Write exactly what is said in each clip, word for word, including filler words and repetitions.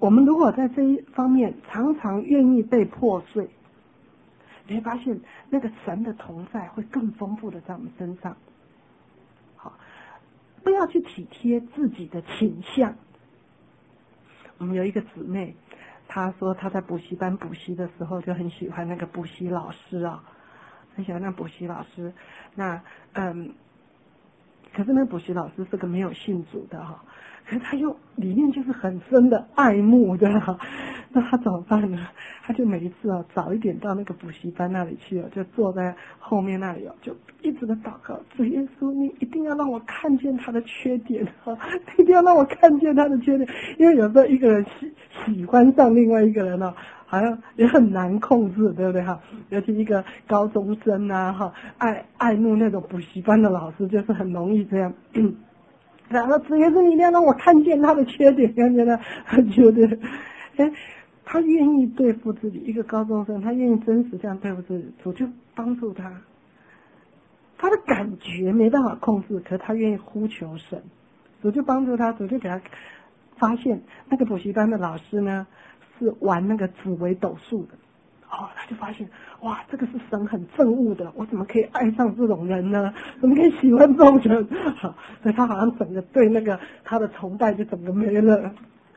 我们如果在这一方面常常愿意被破碎，你会发现那个神的同在会更丰富的在我们身上。好，不要去体贴自己的倾向。我们有一个姊妹，她说她在补习班补习的时候就很喜欢那个补习老师啊，很喜欢那补习老师。那嗯，可是那个补习老师是个没有信主的哈，可是他又里面就是很深的爱慕的哈。那他怎么办呢？他就每一次啊早一点到那个补习班那里去哦，就坐在后面那里哦，就一直的祷告，主耶稣，你一定要让我看见他的缺点哈，一定要让我看见他的缺点，因为有时候一个人喜喜欢上另外一个人哦，好像也很难控制，对不对哈？尤其一个高中生啊哈，爱爱慕那种补习班的老师，就是很容易这样。嗯，然后主耶稣，你一定要让我看见他的缺点，看见他，他觉得，哎。他愿意对付自己，一个高中生，他愿意真实这样对付自己，主就帮助他。他的感觉没办法控制，可是他愿意呼求神，主就帮助他，主就给他发现那个补习班的老师呢是玩那个紫微斗数的，哦，他就发现哇，这个是神很憎恶的，我怎么可以爱上这种人呢？怎么可以喜欢这种人？好，所以他好像整个对那个他的崇拜就整个没了。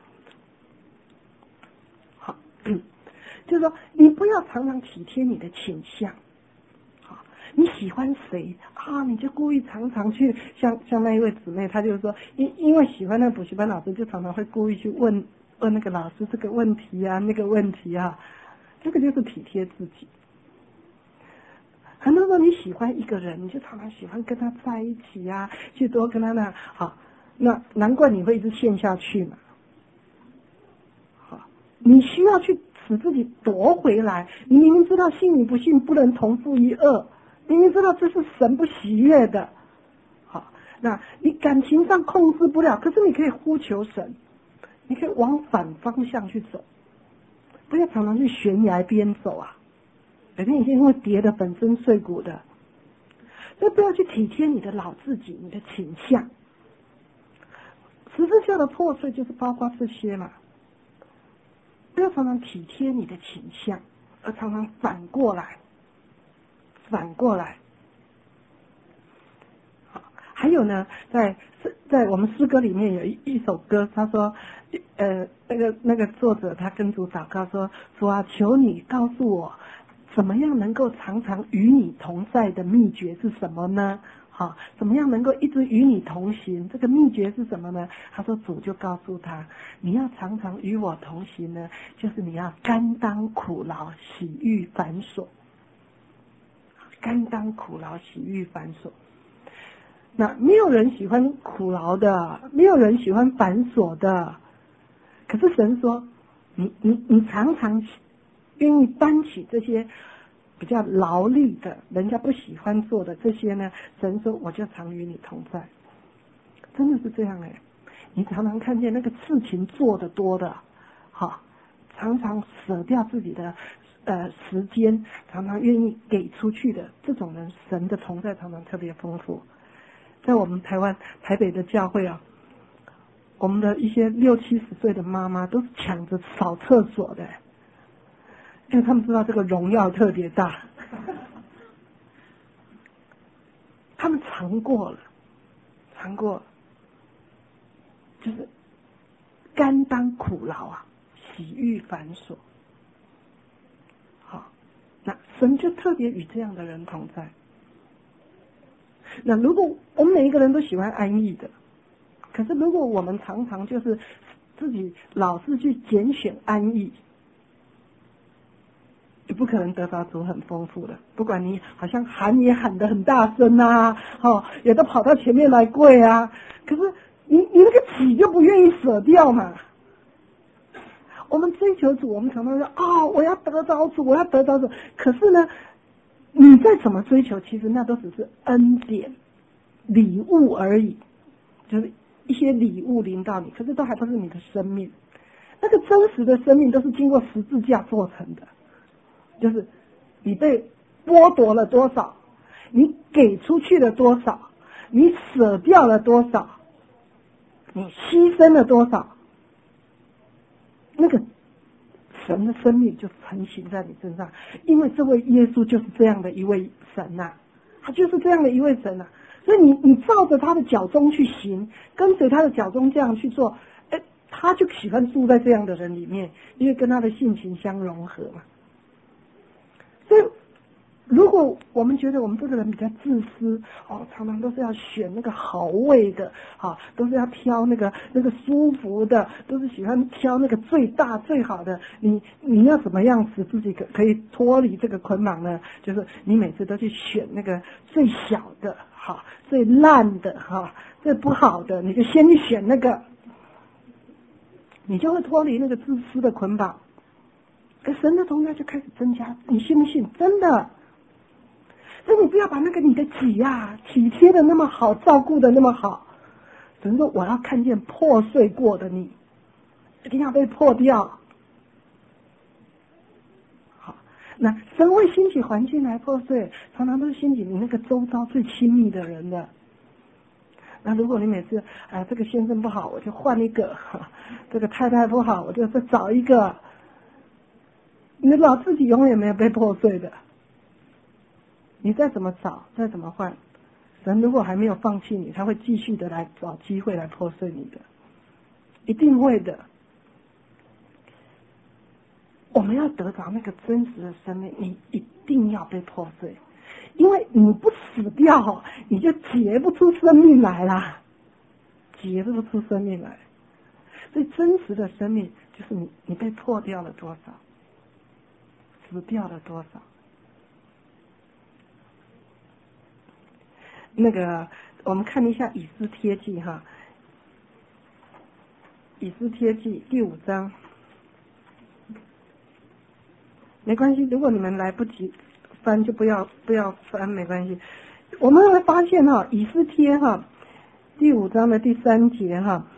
就是说，你不要常常体贴你的倾向，啊，你喜欢谁啊，你就故意常常去像像那一位姊妹，她就是说，因因为喜欢那个补习班老师，就常常会故意去问问那个老师这个问题啊，那个问题啊，这个就是体贴自己。很多时候你喜欢一个人，你就常常喜欢跟他在一起啊，去多跟他那好，那难怪你会一直陷下去嘛。好，你需要去使自己夺回来。你明明知道信与不信不能同负一恶，明明知道这是神不喜悦的，好，那你感情上控制不了，可是你可以呼求神，你可以往反方向去走，不要常常去悬崖边走啊，每天已经会跌得粉身碎骨的。所以不要去体贴你的老自己，你的倾向。十字架的破碎就是包括这些嘛。不要常常体贴你的倾向，而常常反过来，反过来。好，还有呢，在在我们诗歌里面有一一首歌，他说，呃，那个那个作者他跟主祷告说，主啊，求你告诉我，怎么样能够常常与你同在的秘诀是什么呢？好，怎么样能够一直与你同行？这个秘诀是什么呢？他说主就告诉他，你要常常与我同行呢，就是你要甘当苦劳，喜遇繁琐。甘当苦劳，喜遇繁琐。那没有人喜欢苦劳的，没有人喜欢繁琐的。可是神说，你你你常常愿意担起这些比较劳力的，人家不喜欢做的这些呢，神说我就常与你同在。真的是这样哎、欸，你常常看见那个事情做得多的，好，常常舍掉自己的呃时间，常常愿意给出去的这种人，神的同在常常特别丰富。在我们台湾台北的教会啊，我们的一些六七十岁的妈妈都是抢着扫厕所的、欸。因为他们知道这个荣耀特别大，他们尝过了，尝过了，就是甘当苦劳啊，喜遇繁琐。好，那神就特别与这样的人同在。那如果我们每一个人都喜欢安逸的，可是如果我们常常就是自己老是去拣选安逸，就不可能得到主很丰富的。不管你好像喊也喊得很大声啊，哦，也都跑到前面来跪啊，可是你你那个己就不愿意舍掉嘛。我们追求主，我们常常说哦，我要得着主，我要得着主。可是呢，你再怎么追求，其实那都只是恩典、礼物而已，就是一些礼物临到你，可是都还不是你的生命。那个真实的生命都是经过十字架做成的。就是你被剥夺了多少，你给出去了多少，你舍掉了多少，你牺牲了多少，那神的生命就成型在你身上，因为这位耶稣就是这样的一位神呐、啊，他就是这样的一位神啊。所以你你照着他的脚踪去行，跟随他的脚踪这样去做，哎，他就喜欢住在这样的人里面，因为跟他的性情相融合嘛。所以如果我们觉得我们这个人比较自私，哦，常常都是要选那个好味的，啊，都是要挑那个那个舒服的，都是喜欢挑那个最大最好的。你你要怎么样使自己可可以脱离这个捆绑呢？就是你每次都去选那个最小的，哈，最烂的，哈，最不好的，你就先去选那个，你就会脱离那个自私的捆绑。可神的同在就开始增加，你信不信？真的。所以你不要把那个你的己呀、啊、体贴的那么好，照顾的那么好。神说我要看见破碎过的你，一定要被破掉。好，那神会兴起环境来破碎，常常都是兴起你那个周遭最亲密的人的。那如果你每次啊、呃、这个先生不好，我就换一个；这个太太不好，我就再找一个。你老自己永远没有被破碎的。你再怎么找，再怎么换，神如果还没有放弃你，他会继续的来找机会来破碎你的，一定会的。我们要得着那个真实的生命，你一定要被破碎，因为你不死掉，你就结不出生命来啦，结不出生命来。所以真实的生命就是你，你被破掉了多少，死掉了多少。那个，我们看一下以斯帖记哈，以斯帖记第五章，没关系，如果你们来不及翻，就不要不要翻，没关系。我们会发现哈，以斯帖哈第五章的第三节哈，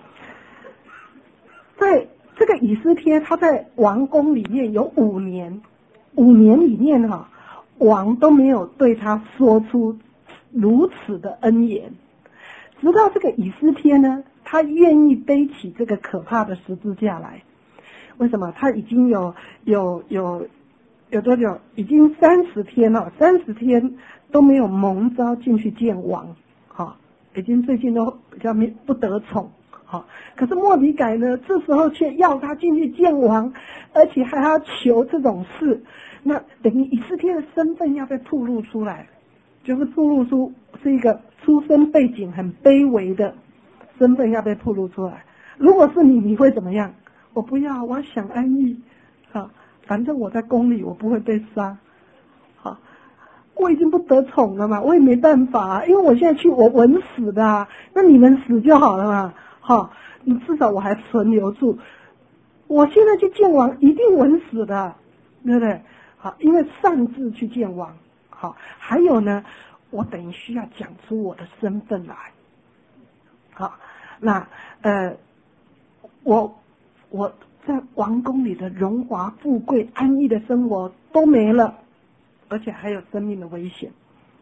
在这个以斯帖他在王宫里面有五年，五年里面哈，王都没有对他说出如此的恩言，直到这个以斯帖呢，他愿意背起这个可怕的十字架来。为什么？他已经有有有有多久？已经三十天了，三十天都没有蒙召进去见王，哈，已经最近都比较不得宠，哈。可是末底改呢，这时候却要他进去见王，而且还要求这种事，那等于以斯帖的身份要被暴露出来。就是暴露出是一个出身背景很卑微的身份要被暴露出来。如果是你，你会怎么样？我不要，我要享安逸，好，反正我在宫里，我不会被杀，好，我已经不得宠了嘛，我也没办法，因为我现在去我稳死的、啊，那你们死就好了嘛，好，你至少我还存留住。我现在去见王，一定稳死的，对不对？好，因为擅自去见王。好，还有呢，我等于需要讲出我的身份来。好，那呃，我我在王宫里的荣华富贵、安逸的生活都没了，而且还有生命的危险，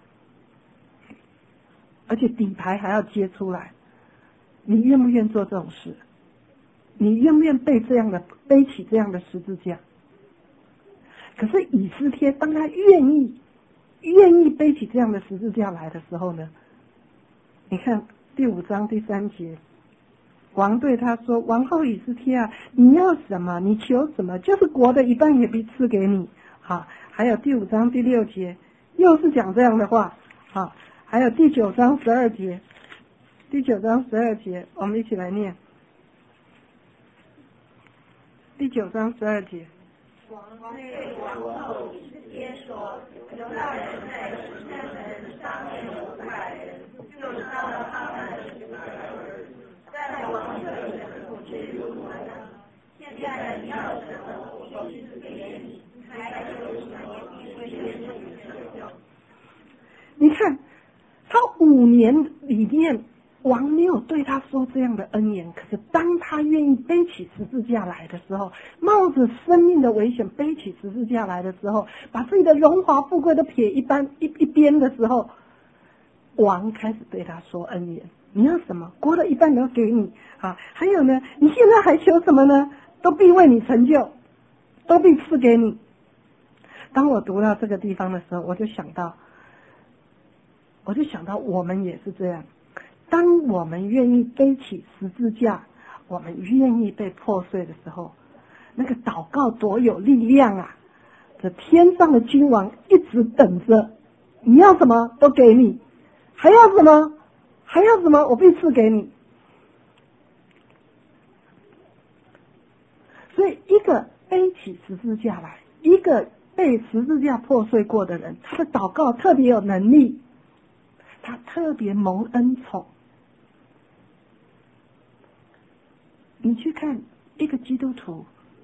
而且底牌还要揭出来。你愿不愿做这种事？你愿不愿背这样的背起这样的十字架？可是以斯帖当他愿意。愿意背起这样的十字架来的时候呢，你看第五章第三节，王对他说：“王后以斯帖啊，你要什么？你求什么？就是国的一半也必赐给你。”好，还有第五章第六节，又是讲这样的话。好，还有第九章十二节，第九章十二节，我们一起来念。第九章十二节。 王对王后以斯帖说：“犹大人在十三人杀灭了五百人，就杀了他们的十二个儿子，在王这里的不知如何呢？现在你要什么，我必赐给你，还有什么，我必归于你的。” 你看，他五年里面。王没有对他说这样的恩言，可是当他愿意背起十字架来的时候，冒着生命的危险背起十字架来的时候，把自己的荣华富贵都撇一般一一边的时候，王开始对他说恩言。你要什么？国的一半都给你啊！还有呢，你现在还求什么呢？都必为你成就。 都必赐给你。当我读到这个地方的时候，我就想到，我就想到我们也是这样。当我们愿意背起十字架，我们愿意被破碎的时候，那个祷告多有力量啊！这天上的君王一直等着，你要什么都给你，还要什么还要什么，我必赐给你。所以一个背起十字架来，一个被十字架破碎过的人，他的祷告特别有能力，他特别蒙恩宠。你去看一个基督徒，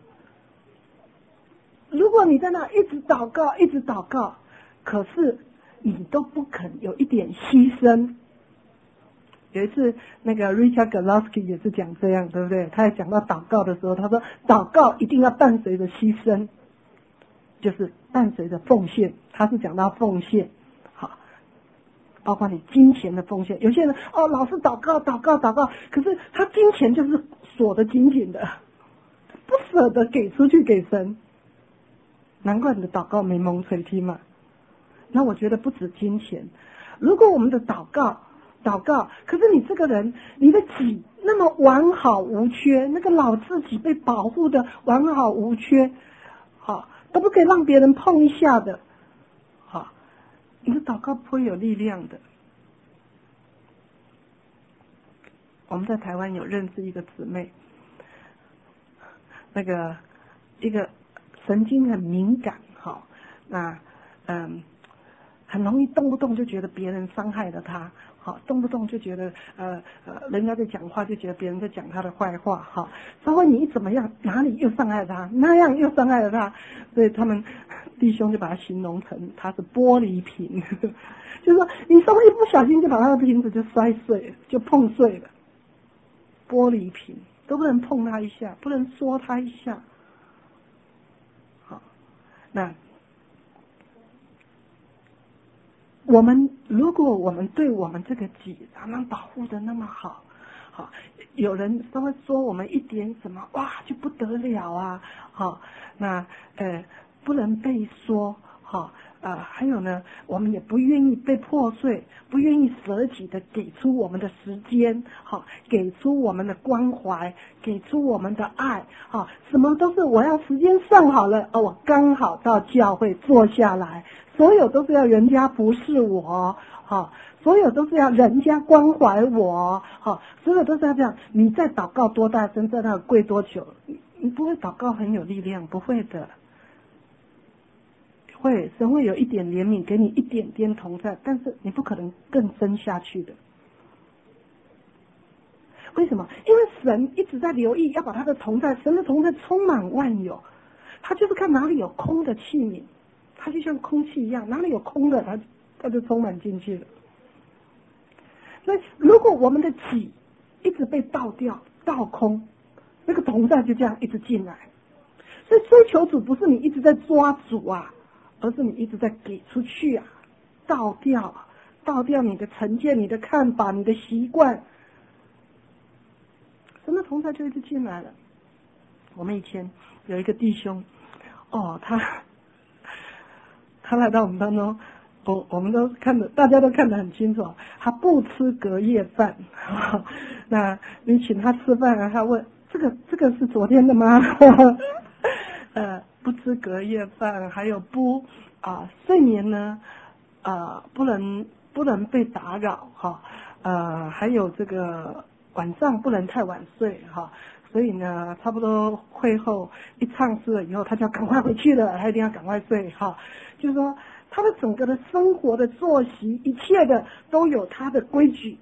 如果你在那一直祷告一直祷告，可是你都不肯有一点牺牲。有一次那个 Richard Galowski 也是讲这样，对不对？他也讲到祷告的时候，他说祷告一定要伴随着牺牲，就是伴随着奉献。他是讲到奉献，好，包括你金钱的奉献。有些人哦，老是祷告祷告祷告，可是他金钱就是锁得紧紧的，不舍得给出去给神。难怪你的祷告没蒙垂听嘛。那我觉得不止金钱，如果我们的祷告祷告，可是你这个人，你的己那么完好无缺，那个老自己被保护的完好无缺，好，都不可以让别人碰一下的，好，你的祷告不会有力量的。我们在台湾有认识一个姊妹，那个一个神经很敏感，好，那嗯，很容易动不动就觉得别人伤害了他，好，动不动就觉得呃呃人家在讲话就觉得别人在讲他的坏话，好，稍微你一怎么样，哪里又伤害他，那样又伤害了他，所以他们弟兄就把他形容成他是玻璃瓶，就是说你稍微一不小心就把他的瓶子就摔碎了，就碰碎了，玻璃瓶都不能碰他一下，不能说他一下，好，那。我们如果我们对我们这个己常常保护的那么好，好，有人稍微说我们一点什么，哇，就不得了啊，好，那呃不能被说，好，呃还有呢，我们也不愿意被破碎，不愿意舍己的给出我们的时间，好，给出我们的关怀，给出我们的爱，好，什么都是我要时间上好了，哦，我刚好到教会坐下来。所有都是要人家服侍我，好，所有都是要人家关怀我，好，所有都是要这样。你在祷告多大声，在那跪多久，你不会祷告很有力量，不会的。会，神会有一点怜悯，给你一点点同在，但是你不可能更深下去的。为什么？因为神一直在留意，要把他的同在，神的同在充满万有，他就是看哪里有空的器皿。它就像空气一样，哪里有空的，它它就充满进去了。所以，如果我们的己一直被倒掉、倒空，那个同在就这样一直进来。所以，追求主不是你一直在抓主啊，而是你一直在给出去啊，倒掉，倒掉你的成见、你的看法、你的习惯，神的同在就一直进来了。我们以前有一个弟兄，哦，他。他来到我们当中，我我们都看得，大家都看得很清楚。他不吃隔夜饭，那你请他吃饭，他问这个这个是昨天的吗？呃，不吃隔夜饭，还有不啊、呃、睡眠呢啊、呃、不能不能被打扰哈，呃还有这个晚上不能太晚睡哈。所以呢，差不多会后一唱诗了以后，他就要赶快回去了，他一定要赶快睡哈。就是说，他的整个的生活的作息，一切的都有他的规矩。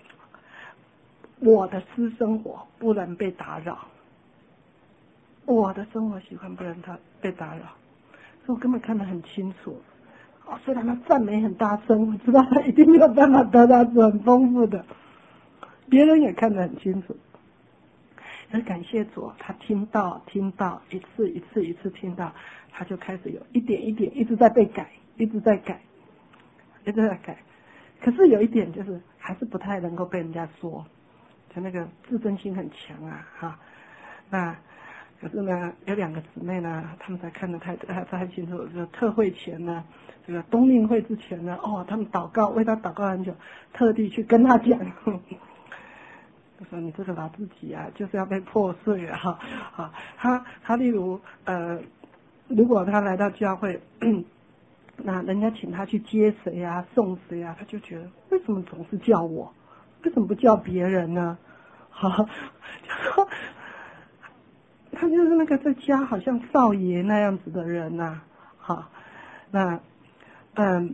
我的私生活不能被打扰，我的生活习惯不能他被打扰，所以我根本看得很清楚。哦，虽然他赞美很大声，我知道他一定没有办法得到很丰富的，别人也看得很清楚。很感谢主，他听到听到一次一次一次听到，他就开始有一点一点一直在被改，一直在改，一直在改。可是有一点就是还是不太能够被人家说，就那个自尊心很强啊哈。那可是呢，有两个姊妹呢，她们才看得太太太清楚，就是特会前呢，这个冬令会之前呢，哦，他们祷告，为他祷告很久，特地去跟他讲，就说你这个老自己啊，就是要被破碎啊，哈，好，他他例如呃，如果他来到教会，那人家请他去接谁啊，送谁啊，他就觉得为什么总是叫我，为什么不叫别人呢？好，就说。他就是那个在家好像少爷那样子的人呐、啊，好，那嗯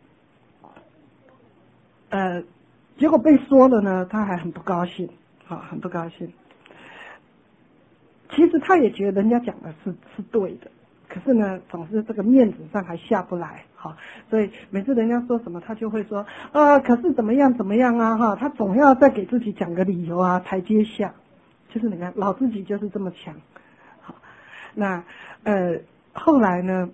呃，结果被说了呢，他还很不高兴，啊，很不高兴。其实他也觉得人家讲的是是对的，可是呢，总是这个面子上还下不来，哈，所以每次人家说什么，他就会说啊，可是怎么样怎么样啊，哈，他总要再给自己讲个理由啊，台阶下，就是你看老自己就是这么强。那呃，后来呢，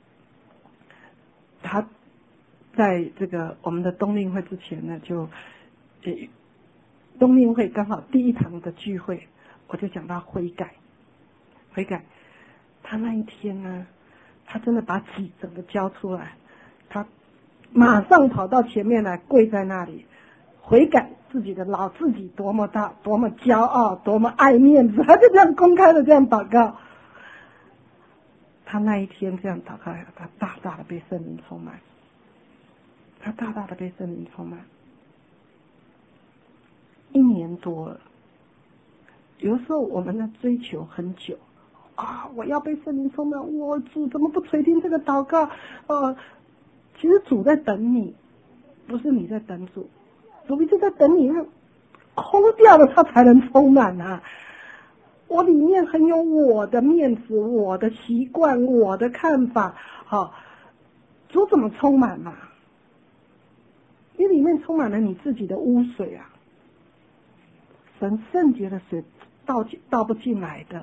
他在这个我们的冬令会之前呢，就呃冬令会刚好第一堂的聚会，我就讲到悔改，悔改。他那一天呢，他真的把己整个交出来，他马上跑到前面来，跪在那里悔改自己的老自己多么大，多么骄傲，多么爱面子，他就这样公开的这样祷告。他那一天这样祷告，他大大的被圣灵充满，他大大的被圣灵充满，一年多了。有的时候我们在追求很久啊，我要被圣灵充满，我主怎么不垂听这个祷告？呃，其实主在等你，不是你在等主，主一直在等你，空掉了他才能充满啊。我里面很有我的面子，我的习惯，我的看法，好，主怎么充满嘛？你里面充满了你自己的污水啊，神圣洁的水倒倒不进来的。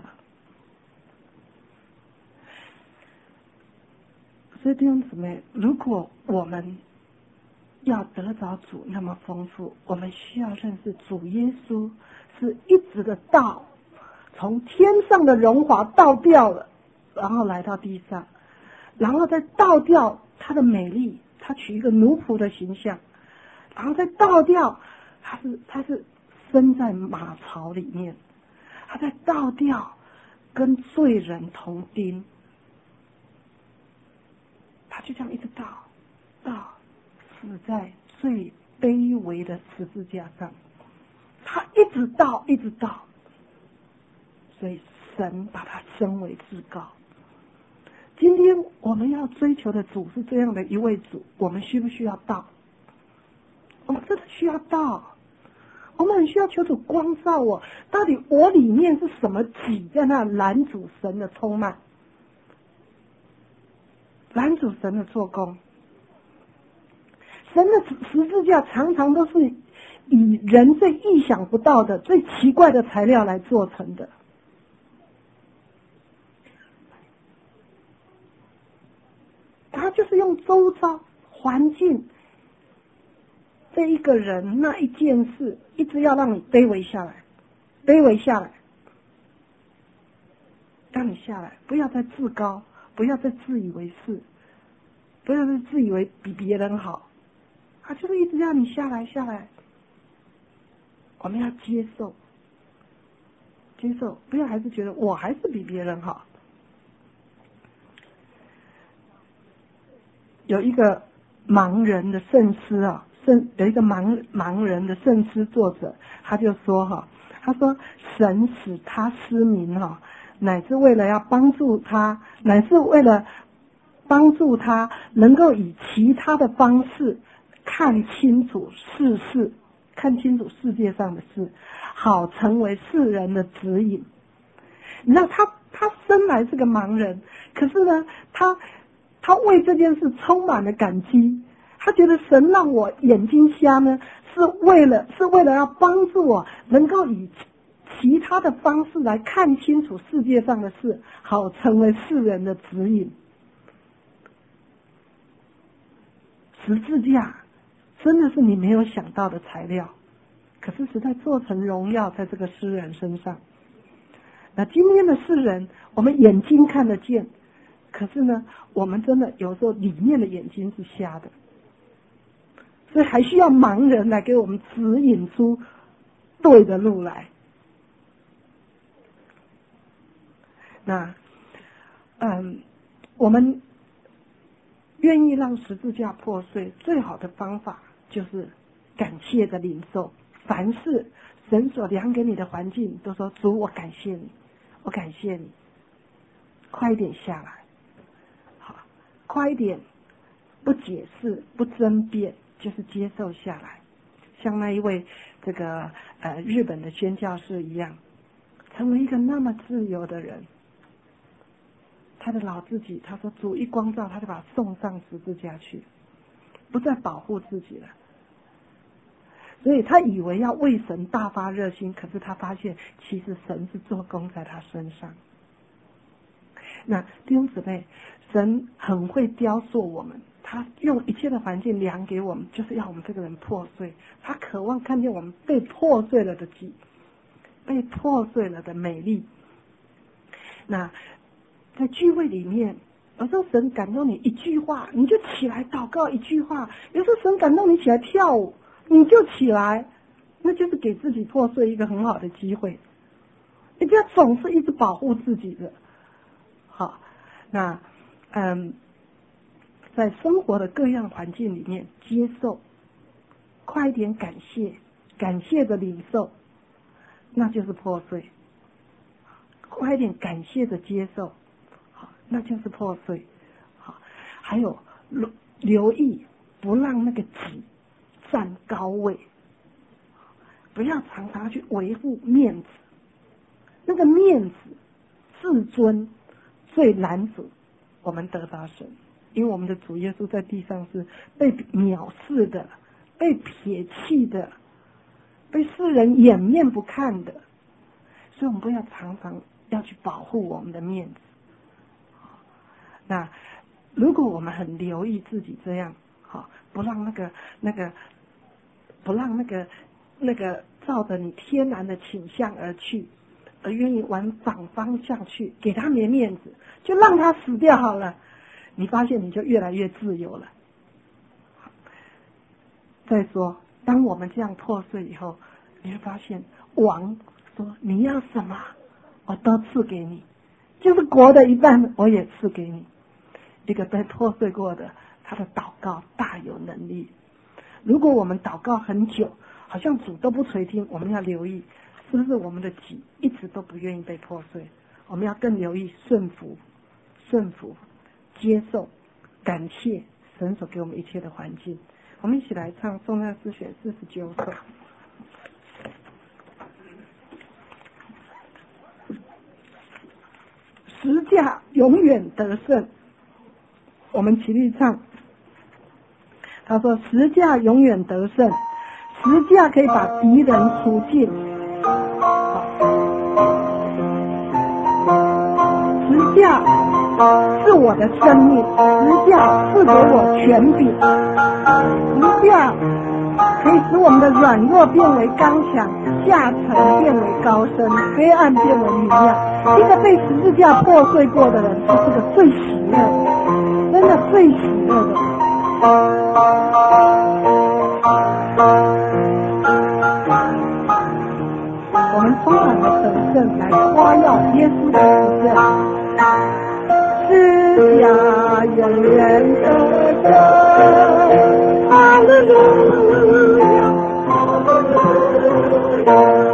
所以弟兄姊妹，如果我们要得着主那么丰富，我们需要认识主耶稣是一直的道，从天上的荣华倒掉了，然后来到地上，然后再倒掉他的美丽，他取一个奴仆的形象，然后再倒掉他是他是生在马槽里面，他再倒掉跟罪人同钉，他就这样一直倒倒死在最卑微的十字架上，他一直倒一直倒，所以神把他升为至高。今天我们要追求的主是这样的一位主，我们需不需要倒？我们真的需要倒，我们很需要求主光照我，到底我里面是什么挤在那拦阻神的充满，拦阻神的做工。神的十字架常常都是以人最意想不到的、最奇怪的材料来做成的。他就是用周遭环境这一个人那一件事，一直要让你卑微下来，卑微下来，让你下来，不要再自高，不要再自以为是，不要再自以为比别人好，他就是一直让你下来下来。我们要接受，接受，不要还是觉得我还是比别人好。有一个盲人的圣诗啊，圣有一个盲盲人的圣诗作者，他就说哈，他说神使他失明哈，乃是为了要帮助他，乃是为了帮助他能够以其他的方式看清楚世事，看清楚世界上的事，好成为世人的指引。你知道他他生来是个盲人，可是呢，他他为这件事充满了感激。他觉得神让我眼睛瞎呢，是为了是为了要帮助我能够以其他的方式来看清楚世界上的事，好成为世人的指引。十字架真的是你没有想到的材料，可是实在做成荣耀在这个诗人身上。 那今天的世人，我们眼睛看得见，可是呢，我们真的有时候里面的眼睛是瞎的，所以还需要盲人来给我们指引出对的路来。那，嗯，我们愿意让十字架破碎，最好的方法就是感谢的领受。凡是神所量给你的环境，都说主，我感谢你，我感谢你，快一点下来，好，快一点，不解释，不争辩，就是接受下来。像那一位这个呃日本的宣教士一样，成为一个那么自由的人。他的老自己，他说主一光照，他就把他送上十字架去，不再保护自己了。所以他以为要为神大发热心，可是他发现其实神是做工在他身上。那弟兄姊妹，神很会雕塑我们，他用一切的环境量给我们，就是要我们这个人破碎。他渴望看见我们被破碎了的己，被破碎了的美丽。那在聚会里面，有时候神感动你一句话，你就起来祷告一句话；有时候神感动你起来跳舞，你就起来，那就是给自己破碎一个很好的机会。你不要总是一直保护自己的。好，那嗯，在生活的各样环境里面接受，快一点感谢，感谢的领受，那就是破碎。快一点感谢的接受，好，那就是破碎。好，还有留留意，不让那个己占高位，不要常常去维护面子，那个面子、自尊最难阻我们得到神，因为我们的主耶稣在地上是被藐视的、被撇弃的、被世人掩面不看的，所以我们不要常常要去保护我们的面子。那如果我们很留意自己这样，好，不让那个那个不让那个那个照着你天然的倾向而去，而愿意往反方向去，给他没面子，就让他死掉好了。你发现你就越来越自由了。再说，当我们这样破碎以后，你会发现王说你要什么我都赐给你，就是国的一半我也赐给你。一个被破碎过的，他的祷告大有能力。如果我们祷告很久，好像主都不垂听，我们要留意是不是我们的己一直都不愿意被破碎。我们要更留意顺服顺服接受感谢神所给我们一切的环境。我们一起来唱颂赞诗选四十九首。十架永远得胜，我们齐力唱。他说十架永远得胜，十架可以把敌人除尽。十架是我的生命，十架赐给我权柄，十架可以使我们的软弱变为刚强，下沉变为高升，黑暗变为明亮。一个被十字架破碎过的人，是这个最喜乐的，真的最喜乐的人。我们充满了得胜来夸耀耶稣的十架，十架永远得胜，哈利路亚，哈利路亚。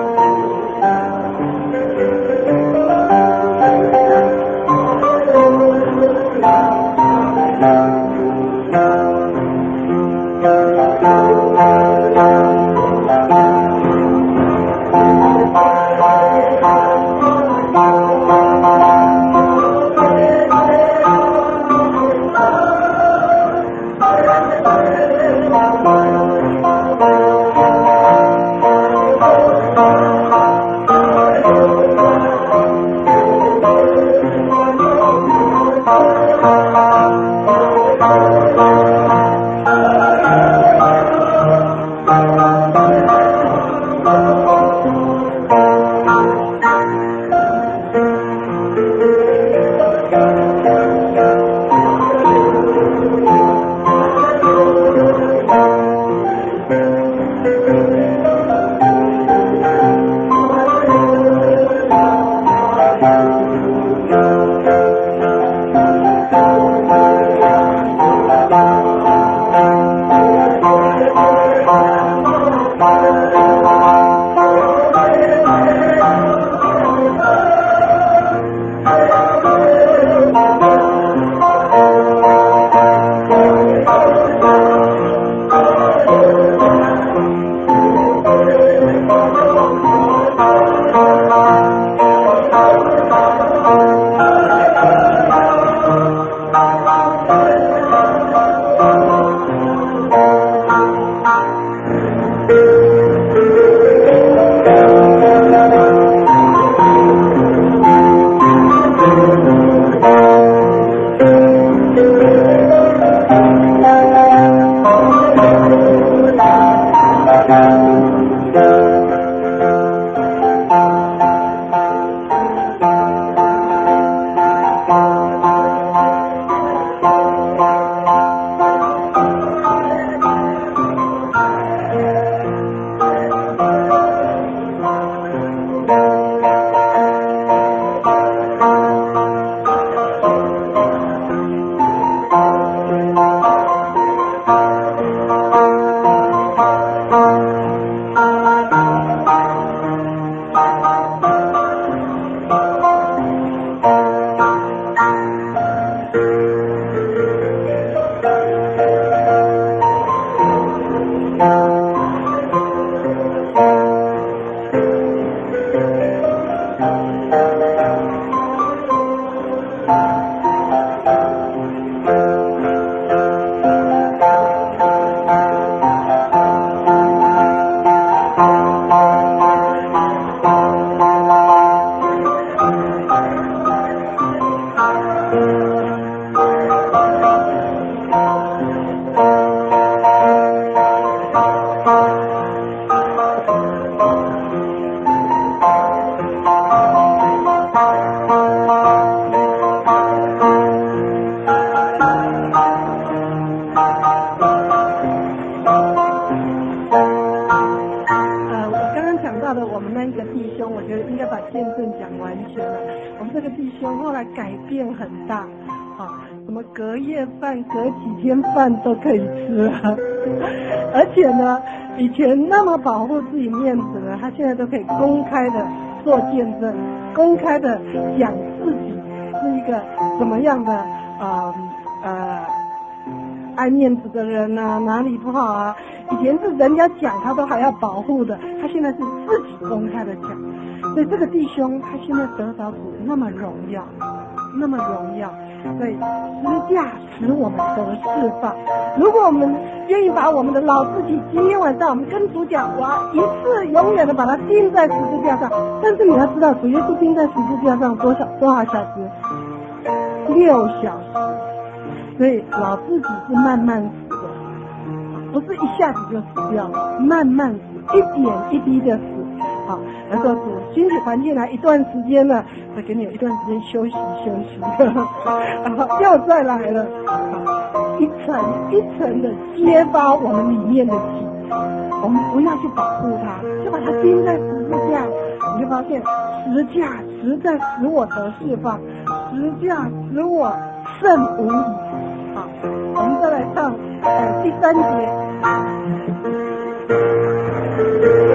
见证讲完全了。我们这个弟兄后来改变很大，啊，什么隔夜饭、隔几天饭都可以吃了，而且呢，以前那么保护自己面子的，他现在都可以公开的做见证，公开的讲自己是一个怎么样的呃呃爱面子的人啊，哪里不好啊？以前是人家讲他都还要保护的，他现在是自己公开的讲。所以这个弟兄他现在得着主那么荣耀，那么荣耀。所以十架使我们得释放。如果我们愿意把我们的老自己，今天晚上我们跟主讲，我要一次永远的把它钉在十字架上。但是你要知道，主耶稣钉在十字架上多少多少小时？六小时。所以老自己是慢慢死的，不是一下子就死掉了，慢慢死，一点一滴的死。好，然后主兴起还进来一段时间了，会给你有一段时间休息休息，然后又再来了，好，一层一层的揭发我们里面的己，我们不要去保护它，就把它钉在十字架，你就发现十字架实在使我得释放，十字架使我胜无疑。好，我们再来唱呃第三节。